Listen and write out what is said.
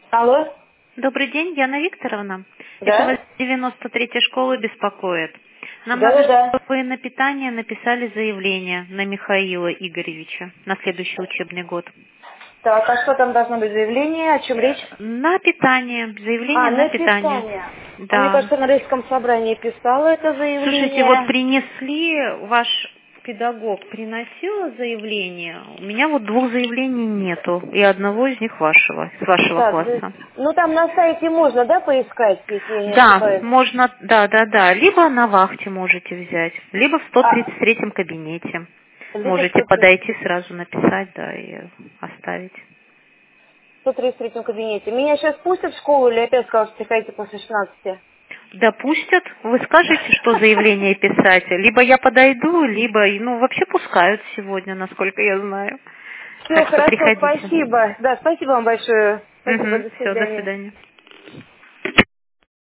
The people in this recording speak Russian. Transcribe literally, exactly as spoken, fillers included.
Алло. Добрый день, Яна Викторовна. Да? Это вас девяносто третья школа беспокоит. Нам Да, надо, да, да. чтобы вы на питание написали заявление на Михаила Игоревича на следующий учебный год. Так, а что там должно быть заявление? О чем речь? На питание. Заявление А, на на питание. питание. А мне Да. кажется, на рейском собрании писала это Слушайте, вот заявление. принесли, ваш педагог приносил заявление. У меня вот двух заявлений нету. И одного из них вашего, с вашего Так, за- класса. ну там на сайте можно, да, поискать, если я не Да, ошибаюсь? можно, да, да, да. Либо на вахте можете взять, либо в сто А, тридцать третьем кабинете. либо Можете сто тридцать подойти сразу написать, да, и оставить. в сто тридцать третьем кабинете. Меня сейчас пустят в школу или опять скажут, что приходите после шестнадцати? Допустят, вы скажете, что заявление писать, либо я подойду, либо, ну, вообще пускают сегодня, насколько я знаю. Все, Так что хорошо, приходите. спасибо. Да, спасибо вам большое. Спасибо, Угу, до все, до свидания. свидания.